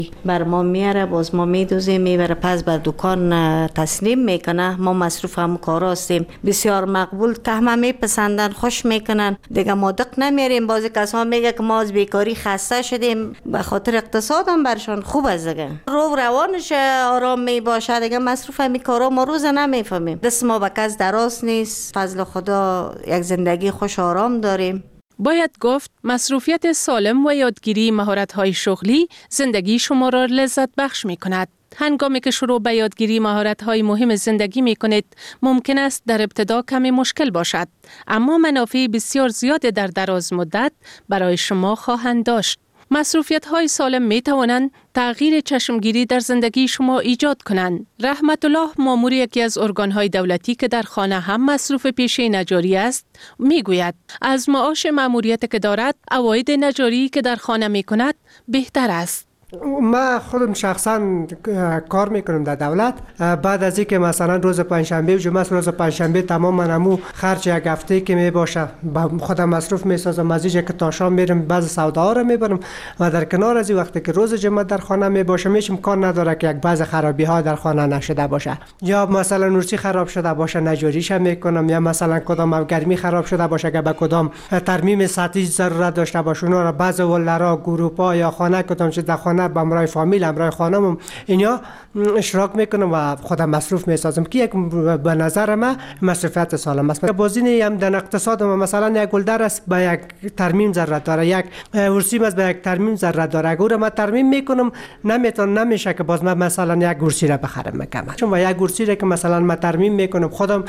بر ما میاره، باز ما میدوزیم میبره پس بر دکان تسلیم میکنه. ما مصروف هم کارا هستیم، بسیار مقبول که همه میپسندن، خوش میکنن. دیگه ما دق نمیریم. بعضی کسا میگه که ما از بیکاری خسته شدیم، به خاطر اقتصاد هم برشان خوب است دیگه. رو روانش آرام می باشه دیگه. مصروف هم کارا ما روز نمیفهمیم. دست ما به کس دراز نیست، فضل خدا یک زندگی خوش آرام داریم. باید گفت مصروفیت سالم و یادگیری مهارت‌های شغلی زندگی شما را لذت بخش می‌کند. هنگامی که شروع به یادگیری مهارت‌های مهم زندگی می‌کنید، ممکن است در ابتدا کمی مشکل باشد، اما منافع بسیار زیاد در دراز مدت برای شما خواهند داشت. مصروفیت‌های سالم می‌توانند تغییر چشمگیری در زندگی شما ایجاد کنند. رحمت الله، مامور یکی از ارگان‌های دولتی که در خانه هم مصروف پیشه نجاری است، می‌گوید از معاش ماموریت که دارد، عواید نجاری که در خانه می‌کند بهتر است. ما خودم شخصا کار میکنم در دولت. بعد از اینکه مثلا روز پنجشنبه و جمعه روز پنجشنبه تمام منمو خرج یک هفته که میباشه خودم مصروف میسازم. از اینجا که تا شام میرم بعضی سوداها رو میبرم و در کنار از این وقتی که روز جمعه در خانه میباشه میشم کار نداره که یک بعض خرابی ها در خانه نشده باشه، یا مثلا نورسی خراب شده باشه نجاریش میکنم، یا مثلا کدام گرمی خراب شده باشه که به کدام ترمیم سطحی ضرورت داشته باشه اونا رو بعض ولرا گروپا یا خانه کدام چیز در خانه با همراه فامیل همراه خانمم اینا اشتراک میکنم و خودم مصروف میسازم که یک به نظر من مصرفیت سالم است. بازی هم در اقتصاد مثلا یک گلدر است به یک ترمیم ضرورت داره، یک ورسیم است به یک ترمیم ضرورت داره. اگر من ترمیم میکنم نمیشه که باز من مثلا یک گرسی را بخرم میکنم، چون یک گرسی را که مثلا من ترمیم میکنم خودم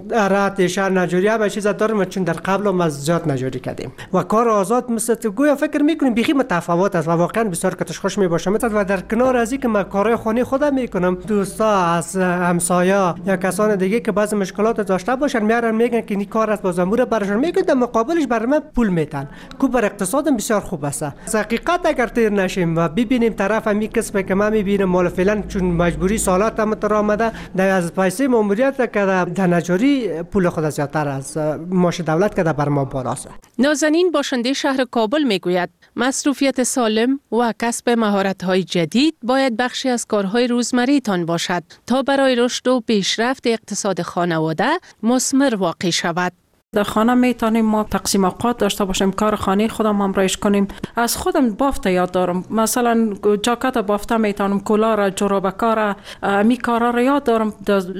رات شهر نجاری به چیز دارم، چون در قبل ما زیاد نجاری کردیم و کار آزاد مثل گویا فکر میکنیم بیخی متفاوت است و واقعا بسیار کتش خوش میباشم. و در کنار از این که من کارهای خانه خودم میکنم، دوستا از همسایه یا کسان دیگه که بعضی مشکلات داشته باشن میارن میگن که این کار است باز امور براشون میگن، در مقابلش برای من پول میتن که بر اقتصادم بسیار خوب است. از حقیقت اگر تیر نشیم و ببینیم طرف می کسب که من میبینم مال فعلا چون مجبوری سالات هم تر آمده در از پیسه ماموریت که در نجاری پول خود زیادتر از معاش دولت که بر ما بالاست. نازنین باشنده شهر کابل میگوید مصروفیت سالم و کسب مهارت‌های جدید باید بخشی از کارهای روزمره‌تان باشد تا برای رشد و پیشرفت اقتصاد خانواده مثمر واقع شود. در خانه میتونیم ما تقسیم اوقات داشته باشیم، کار خانه خودم همراهیش کنیم. از خودم بافت یاد دارم، مثلا جاکت بافته میتونم، کلاه جورابکار می کارا را یاد دارم.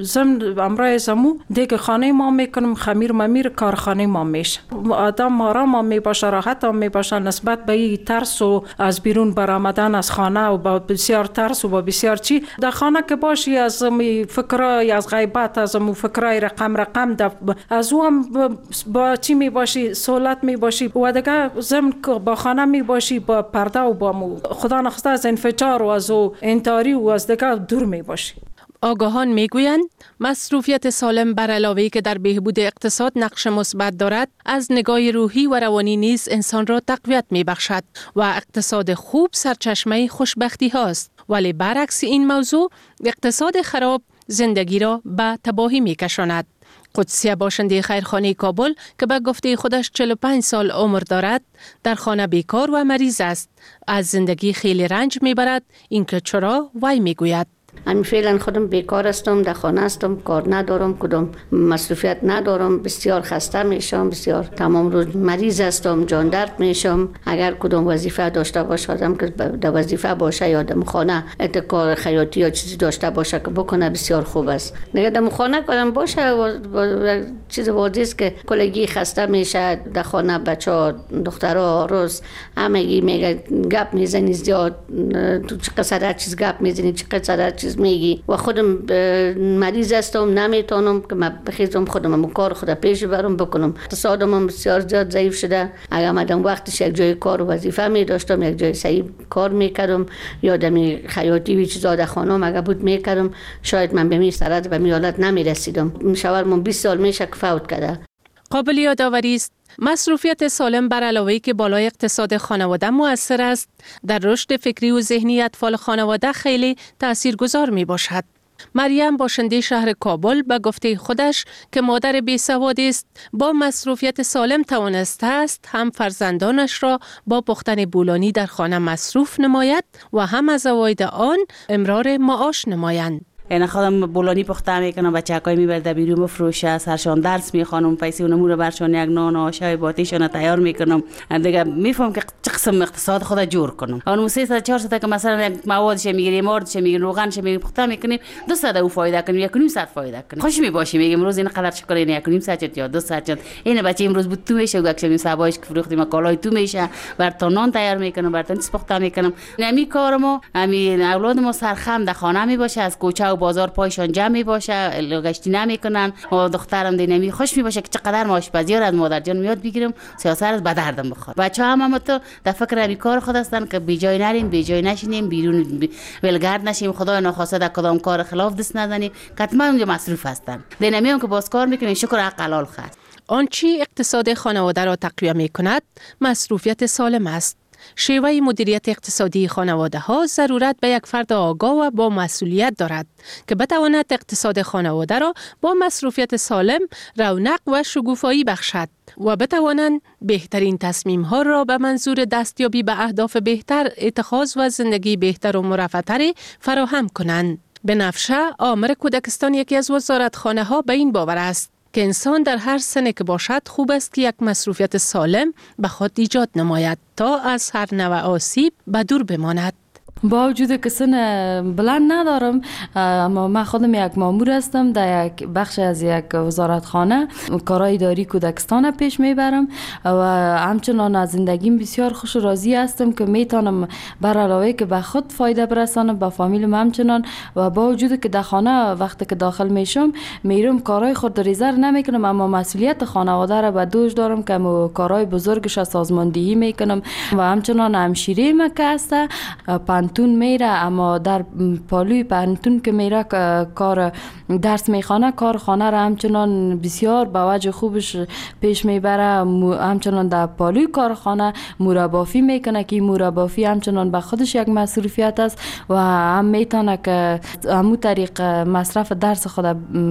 زم همراه زمو دیگه خانه ما میکنم، خمیر ممیر کار خانه ما میشه. آدم آرام هم میباشه، راحت هم میباشه نسبت به این ترس و از بیرون برآمدن از خانه و با بسیار ترس و با بسیار چی. در خانه که باشی از فکرای از غیبت از فکرای رقم از او هم با چی می باشی، سهولت می باشی و دیگه زمین با خانه می باشی با پرده و با خدا نخواسته از انفجار و از انتحاری و از دیگه دور می باشی. آگاهان میگویند مصروفیت سالم بر علاوه که در بهبود اقتصاد نقش مثبت دارد، از نگاه روحی و روانی نیز انسان را تقویت میبخشد و اقتصاد خوب سرچشمه خوشبختی هاست. ولی برعکس این موضوع اقتصاد خراب زندگی را به تباهی میکشاند. قدسیه باشنده خیرخانه کابل که به گفته خودش 45 سال عمر دارد، در خانه بیکار و مریض است. از زندگی خیلی رنج میبرد. اینکه چرا وی میگوید همین فعلا خودم بیکار هستم، در خانه هستم، کار ندارم، کدام مصروفیت ندارم، بسیار خسته میشم، بسیار تمام روز مریض هستم، جان درد میشم. اگر کدام وظیفه داشته باشه آدم که در وظیفه باشه یا در خانه کار خیاطی یا چیزی داشته باشه که بکنه بسیار خوب است. دیگه در خانه کدام باشه چیز واضحه است که کلگی خسته میشه. در خانه بچه‌ها دخترها روز همگی میگه گپ میزنی زیاد، تو چه قصر چیز گپ میزنی، چه قصر چیز میگی و خودم مریض هستم، نمیتونم که من بخیزم خودم کار خود پیش برم بکنم. اقتصادم بسیار زیاد ضعیف شده. اگر مدام وقتش یک جای کار و وظیفه می داشتم، یک جای صحیح کار میکردم یا دمی خیاطی و چیزا در خانم اگر بود میکردم، شاید من به می سرد و می حالت نمیرسیدم. شوهرم 20 سال میشه که فوت کرده. قابل یادآوری است مصروفیت سالم بر علاوه که بالای اقتصاد خانواده مؤثر است، در رشد فکری و ذهنی اطفال خانواده خیلی تاثیرگذار می باشد. مریم باشنده شهر کابل به گفته خودش که مادر بیسواد است، با مصروفیت سالم توانسته است هم فرزندانش را با پختن بولانی در خانه مصروف نماید و هم از عواید آن امرار معاش نمایند. یعنی خودم بولانی پخته میکنم، بچه‌های میبرد بیرون بفروشه، سرشان درس میخوانم، پیسه اونمو رو برشان یک نان آشای باتیشان تیار میکنم. دیگه میفهم که چه قسم اقتصاد خود جور کنم. اون 300 400 که مثلا یک موادش میگیریم، ماردش میگیریم، روغنش میگیریم، پخته میکنیم، 200 او فایده کنیم، 1.5 ساعت فایده کنیم. خوش میباشی میگیم امروز این قدر شکر این 1.5 ساعت یا 2 ساعت. این بچه امروز بود تو میشه و یک صباحش که فروختیم کالای تو میشه، براتون نان تیار میکنم، براتون پخته میکنم. نمی کارمو همین اولادمو سرخم در خانه میباشه، از کوچه بازار پایشان جمع می باشه، گشتی نمیکنن. و دخترم دینمی خوش می باشه که چقدر ما آشپزی از مادر جان میاد بگیرم، سیاست از به دردم بخوره. بچه‌ها هم تو در فکر همین کار خود هستن که بی جای نریم، بی جای نشینیم، بیرون ولگرد نشیم، خدای ناخواسته در کدام کار خلاف دست نزنیم. حتما اونجا مصروف هستن. دینمی هم که باز کار میکنن، شکر حق حلال خواست. آنچه اقتصاد خانواده را تقویت میکند مصروفیت سالم است. شیوه مدیریت اقتصادی خانواده ها ضرورت به یک فرد آگاه و با مسئولیت دارد که بتواند اقتصاد خانواده را با مصروفیت سالم رونق و شکوفایی بخشد و بتوانند بهترین تصمیم ها را به منظور دستیابی به اهداف بهتر اتخاذ و زندگی بهتر و مرفه‌تر فراهم کنند. بنفشه آمر کودکستان یکی از وزارتخانه ها به این باور است که انسان در هر سنی که باشد خوب است که یک مصروفیت سالم به خود ایجاد نماید تا از هر نوع آسیب به دور بماند. با وجود که سن بلند ندارم، اما من خودم یک مامور هستم در یک بخش از یک وزارتخانه، کارهای اداری کودکستان پیش میبرم و همچنان از زندگیم بسیار خوش و راضی هستم که میتونم بر علاوه که به خود فایده برسانم به فامیلم همچنان. و با وجود که در خانه وقتی که داخل میشم میرم کارهای خود ریزر نمیکنم، اما مسئولیت خانواده را به دوش دارم که کارهای بزرگش از سازماندهی میکنم و همچنان همشیره مکه است. پانتون میره، اما در پالوی پانتون که میره کار درس میخوانه، کار خانه را همچنان بسیار با وجه خوبش پیش میبره. همچنان در پالوی کارخانه مربافی میکنه که مربافی همچنان به خودش یک مصروفیت است و هم میتونه که همون طریق مصرف درس خود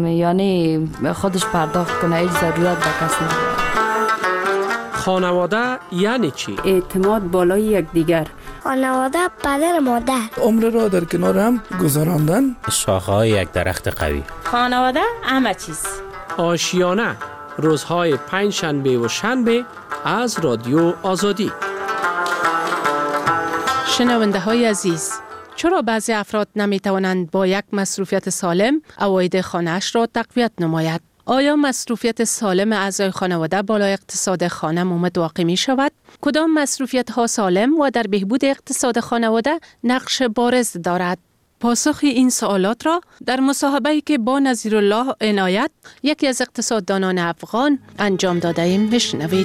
یعنی خودش پرداخت کنه، هیچ ضرورت به کس نداره. خانواده یعنی چی؟ اعتماد بالای یکدیگر. خانواده پدر مادر. عمر را در کنار هم گذراندن. شاخه‌های یک درخت قوی. خانواده همه چیز. آشیانه روزهای 5 شنبه و شنبه از رادیو آزادی. شنونده های عزیز، چرا بعضی افراد نمی توانند با یک مصروفیت سالم عواید خانه‌اش را تقویت نماید؟ آیا مصروفیت سالم اعضای خانواده بالای اقتصاد خانه ممد واقع می شود؟ کدام مصروفیت ها سالم و در بهبود اقتصاد خانواده نقش بارز دارد؟ پاسخ این سوالات را در مصاحبه‌ای که با نظیرالله عنایت، یکی از اقتصاددانان افغان، انجام داده ایم بشنوید.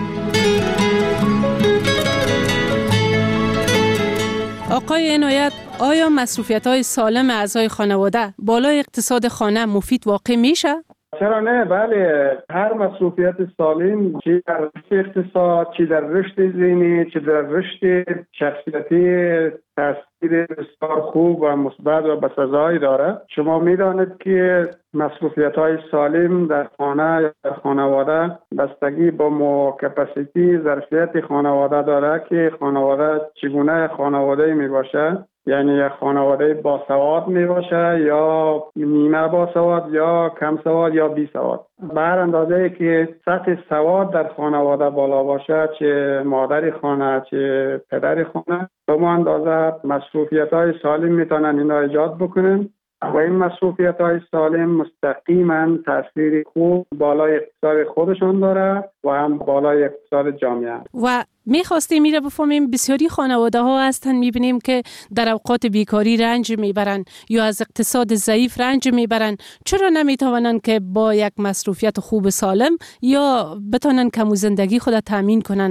آقای عنایت، آیا مصروفیت های سالم اعضای خانواده بالای اقتصاد خانه مفید واقع میشه؟ چرا نه؟ بله، هر مصروفیت سالم چی در رشد اقتصاد، چی در رشد ذهنی، چی در رشد شخصیتی تاثیر بسیار خوب و مثبت و بسزایی داره. شما میدانید که مصروفیت‌های سالم در خانه یا در خانواده بستگی با کپاسیتی ظرفیت خانواده داره که خانواده چگونه خانواده می باشه. یعنی یک خانواده باسواد می باشه یا نیمه باسواد یا کم سواد یا بی سواد. به هر اندازه که سطح سواد در خانواده بالا باشه، چه مادر خانه چه پدر خانه، به اون اندازه مصروفیت‌های سالم میتونن اینا ایجاد بکنن و این مصروفیت‌های سالم مستقیما تاثیر خوب بالای اقتصاد خودشون داره و هم بالای اقتصاد جامعه. و می‌خواستیم میره بفهمیم بسیاری خانواده ها هستن می‌بینیم که در اوقات بیکاری رنج میبرن یا از اقتصاد ضعیف رنج میبرن. چرا نمیتوانن که با یک مصروفیت خوب سالم یا بتونن کم زندگی خود تامین کنن؟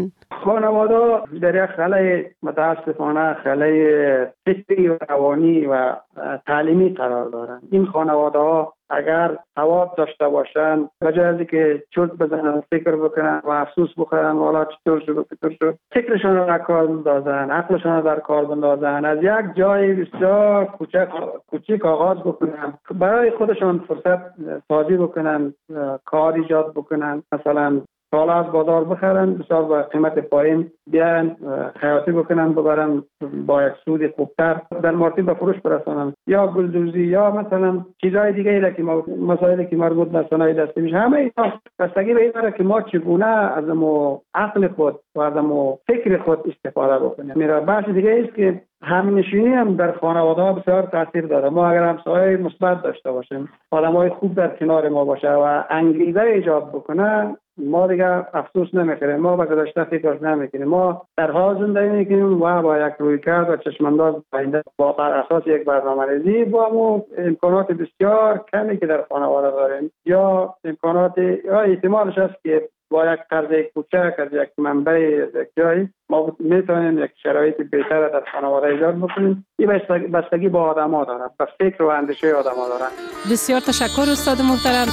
خانواده در یک خلای متاسفانه خلای فکری و روانی و تعلیمی قرار دارند. این خانواده ها اگر ثواب داشته باشند به جای از اینکه چرت بزنن فکر بکنن و افسوس بخورن والا چطور شد فکرشون رو در کار بندازن، عقلشون رو در کار بندازن، از یک جای بسیار کوچک آغاز بکنن، برای خودشون فرصت سازی بکنن، کار ایجاد بکنن، مثلا کالا از بازار بخرن بسیار با قیمت پایین بیان خیاطی بکنن ببرن با یک سود خوبتر در مارکت به فروش برسانن، یا گلدوزی یا مثلا چیزهای دیگه ای که مسائلی که مربوط به صنایع دستی میشه. همه اینا بستگی به این داره که ما چگونه از عقل خود و از فکر خود استفاده بکنیم. میره بحث دیگه است که همنشینی هم در خانواده ها بسیار تاثیر داره. ما اگر همسایه مثبت داشته باشیم، آدمای خوب در کنار ما باشه و انگیزه ایجاد بکنه، ما دیگه افسوس نمیخوریم، ما به گذشته فکر نمیکنیم، ما در حال زندگی میکنیم و با یک رویکرد و چشمانداز آینده با بر اساس یک برنامه‌ریزی با امکانات بسیار کمی که در خانواده داریم یا امکانات یا احتمالش هست که با یک قرض کوچک از یک منبع یک جایی ما میتونیم یک شرایط بهتر در خانواده ایجاد بکنیم. این بستگی با آدم‌ها داره، با فکر و اندیشه آدم‌ها داره. بسیار تشکر استاد محترم.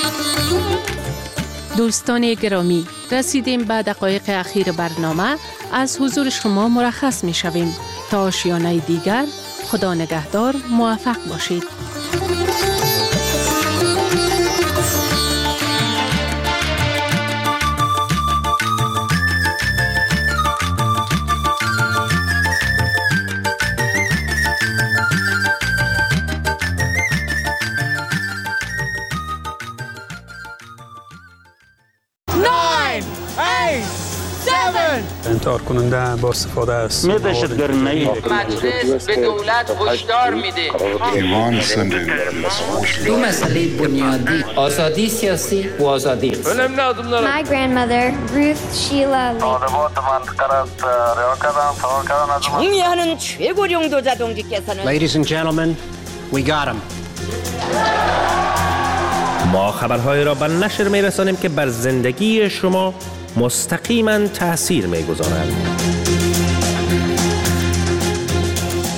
دوستان گرامی، رسیدیم به دقایق اخیر برنامه. از حضور شما مرخص می شویم تا آشیانه دیگر. خدا نگهدار، موفق باشید. انتحار کننده با استفاده از دهشتگری مجلس به دولت هشدار میده. ایمان سنن دو مسئله بنیادی، آزادی سیاسی و آزادی اقتصادی. My grandmother Ruth Sheila 총리하는 최고령 도자동지께서는 Ladies and gentlemen, we got him. ما خبرهای را به نشر می‌رسانیم که بر زندگی شما مستقیما تأثیر می‌گذارند.